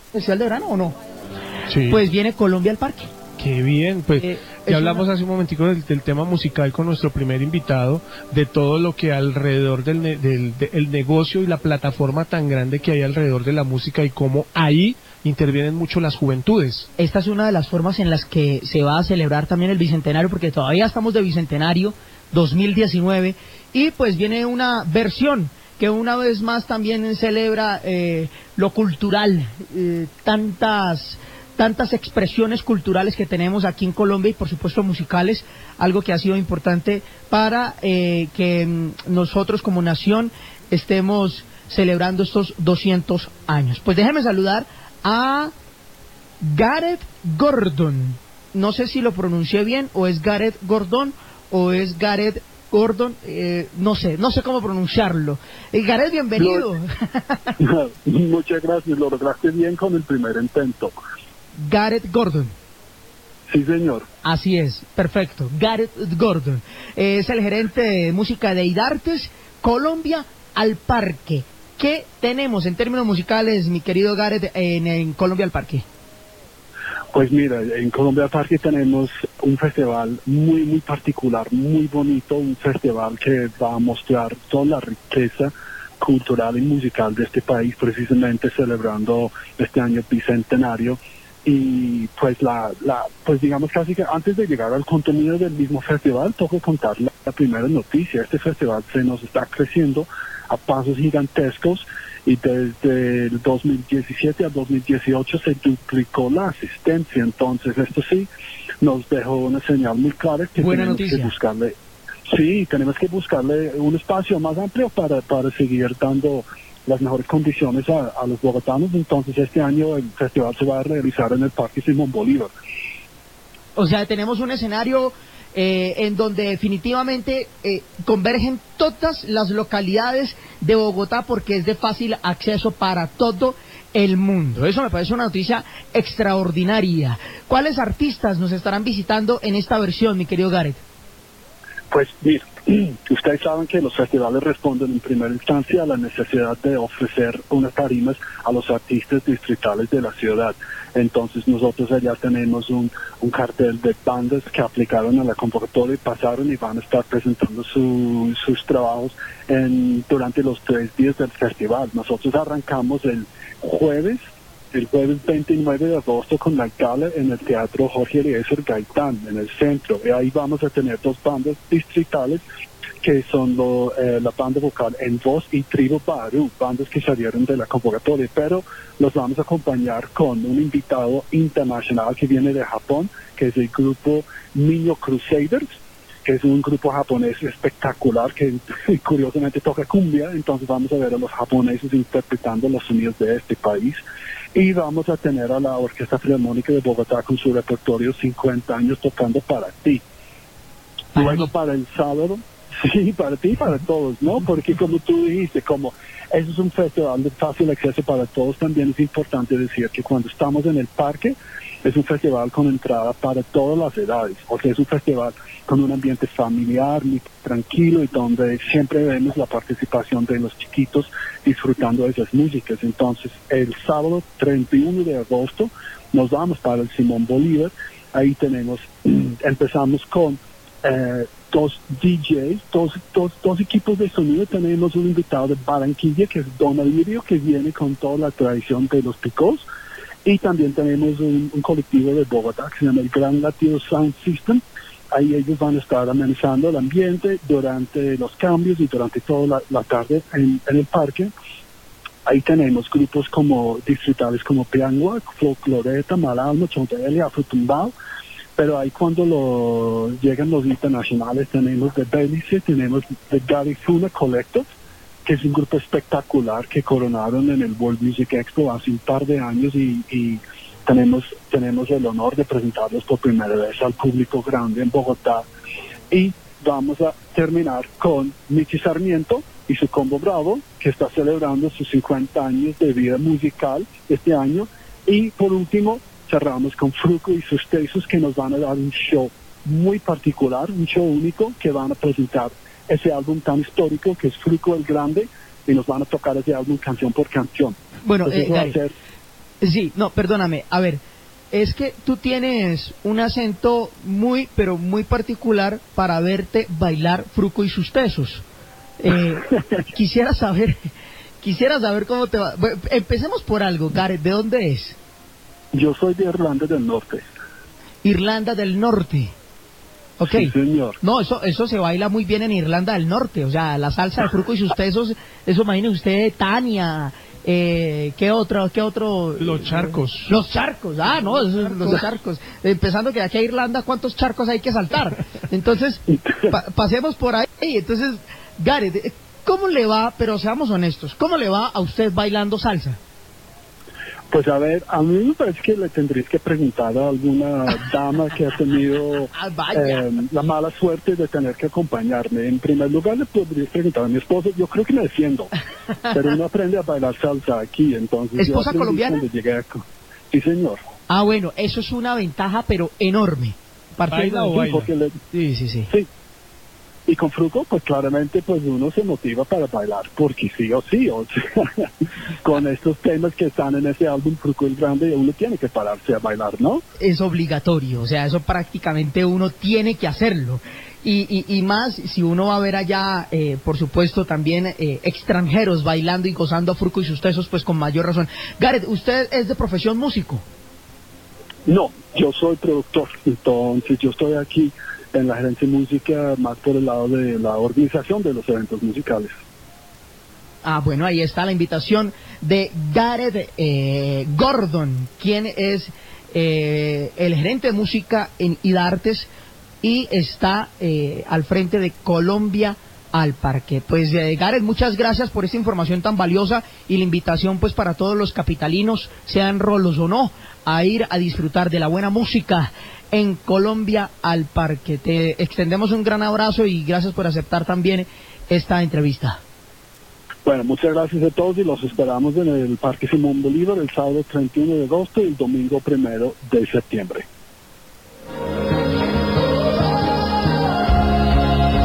Festival de verano o no? Sí. Pues viene Colombia al Parque. Qué bien, pues ya hablamos hace un momentico del tema musical con nuestro primer invitado, de todo lo que alrededor del negocio y la plataforma tan grande que hay alrededor de la música y cómo ahí intervienen mucho las juventudes. Esta es una de las formas en las que se va a celebrar también el Bicentenario, porque todavía estamos de Bicentenario 2019, y pues viene una versión que una vez más también celebra lo cultural, tantas expresiones culturales que tenemos aquí en Colombia y por supuesto musicales, algo que ha sido importante para que nosotros como nación estemos celebrando estos 200 años. Pues déjeme saludar a Gareth Gordon. No sé si lo pronuncié bien, o es Gareth Gordon, o es Gareth Gordon, no sé cómo pronunciarlo. Gareth, bienvenido. Muchas gracias, lo lograste bien con el primer intento. Gareth Gordon. Sí, señor. Así es, perfecto. Gareth Gordon es el gerente de música de Idartes, Colombia al Parque. ¿Qué tenemos en términos musicales, mi querido Gareth, en Colombia al Parque? Pues mira, en Colombia al Parque tenemos un festival muy particular, muy bonito, un festival que va a mostrar toda la riqueza cultural y musical de este país, precisamente celebrando este año bicentenario. Y pues pues digamos casi que antes de llegar al contenido del mismo festival, tengo que contar la primera noticia. Este festival se nos está creciendo a pasos gigantescos y desde el 2017 al 2018 se duplicó la asistencia. Entonces esto sí nos dejó una señal muy clara que Buena tenemos noticia. que buscarle. Sí, tenemos que buscarle un espacio más amplio para seguir dando las mejores condiciones a los bogotanos. Entonces este año el festival se va a realizar en el Parque Simón Bolívar. O sea, tenemos un escenario en donde definitivamente convergen todas las localidades de Bogotá, porque es de fácil acceso para todo el mundo. Eso me parece una noticia extraordinaria. ¿Cuáles artistas nos estarán visitando en esta versión, mi querido Gareth? Pues mira, ustedes saben que los festivales responden en primera instancia a la necesidad de ofrecer unas tarimas a los artistas distritales de la ciudad. Entonces nosotros allá tenemos un cartel de bandas que aplicaron a la convocatoria y pasaron y van a estar presentando sus trabajos durante los 3 días del festival. Nosotros arrancamos el jueves 29 de agosto con la gala en el Teatro Jorge Eliezer Gaitán, en el centro. Y ahí vamos a tener 2 bandas distritales que son la banda vocal En Voz y Tribu Baru, bandas que salieron de la convocatoria, pero los vamos a acompañar con un invitado internacional que viene de Japón, que es el grupo Niño Crusaders, que es un grupo japonés espectacular que curiosamente toca cumbia. Entonces vamos a ver a los japoneses interpretando los sonidos de este país. Y vamos a tener a la Orquesta Filarmónica de Bogotá con su repertorio 50 años tocando para ti. Luego para el sábado, sí, para ti y para todos, ¿no? Porque como tú dijiste, como eso es un festival de fácil acceso para todos, también es importante decir que cuando estamos en el parque, es un festival con entrada para todas las edades. O sea, es un festival con un ambiente familiar, muy tranquilo, y donde siempre vemos la participación de los chiquitos disfrutando de esas músicas. Entonces, el sábado 31 de agosto nos vamos para el Simón Bolívar. Ahí empezamos con 2 DJs, dos equipos de sonido. Tenemos un invitado de Barranquilla, que es Don Alirio, que viene con toda la tradición de los picos. Y también tenemos un colectivo de Bogotá que se llama el Gran Latino Sound System. Ahí ellos van a estar amenizando el ambiente durante los cambios y durante toda la tarde en el parque. Ahí tenemos grupos como distritales como Piangua, Folcloreta, Malalma, Chontelia, Afrotumbao. Pero ahí cuando llegan los internacionales tenemos de Belice, tenemos de Garifuna Collective, que es un grupo espectacular que coronaron en el World Music Expo hace un par de años, y tenemos el honor de presentarlos por primera vez al público grande en Bogotá. Y vamos a terminar con Michi Sarmiento y su Combo Bravo, que está celebrando sus 50 años de vida musical este año. Y por último, cerramos con Fruco y sus Tesos, que nos van a dar un show muy particular, un show único, que van a presentar ese álbum tan histórico que es Fruco el Grande, y nos van a tocar ese álbum canción por canción. Bueno, Entonces, Sí, no, perdóname, a ver, es que tú tienes un acento muy, pero muy particular para verte bailar Fruco y sus tesos. Quisiera saber cómo te va. Bueno, empecemos por algo, Gareth, ¿de dónde es? Yo soy de Irlanda del Norte. Irlanda del Norte. Ok. Sí, señor. No, eso se baila muy bien en Irlanda del Norte, o sea, la salsa de Fruco y sus tesos, eso imagine usted, Tania, ¿qué otro? Los charcos. Los charcos, no, los charcos. Empezando que aquí a Irlanda, ¿cuántos charcos hay que saltar? Entonces, pasemos por ahí. Entonces, Gareth, ¿cómo le va, pero seamos honestos, cómo le va a usted bailando salsa? Pues a ver, a mí me parece que le tendréis que preguntar a alguna dama que ha tenido la mala suerte de tener que acompañarme. En primer lugar le podríais preguntar a mi esposo, yo creo que me defiendo, pero uno aprende a bailar salsa aquí, entonces... ¿Esposa colombiana? Sí, señor. Ah, bueno, eso es una ventaja, pero enorme. ¿Baila o baila? Sí. Y con Fruco, pues claramente pues uno se motiva para bailar, porque sí, o sea, con estos temas que están en ese álbum Fruco el Grande, uno tiene que pararse a bailar, ¿no? Es obligatorio, o sea, eso prácticamente uno tiene que hacerlo. Y más si uno va a ver allá, por supuesto, también extranjeros bailando y gozando a Fruco y sus tesos, pues con mayor razón. Gareth, ¿usted es de profesión músico? No, yo soy productor, entonces yo estoy aquí en la gerencia de música más por el lado de la organización de los eventos musicales. Ah, bueno, ahí está la invitación de Gareth Gordon, quien es el gerente de música en IDARTES y está al frente de Colombia al Parque. Pues Gareth, muchas gracias por esta información tan valiosa y la invitación pues para todos los capitalinos, sean rolos o no, a ir a disfrutar de la buena música en Colombia al Parque. Te extendemos un gran abrazo y gracias por aceptar también esta entrevista. Bueno, muchas gracias a todos y los esperamos en el Parque Simón Bolívar el sábado 31 de agosto y el domingo 1 de septiembre.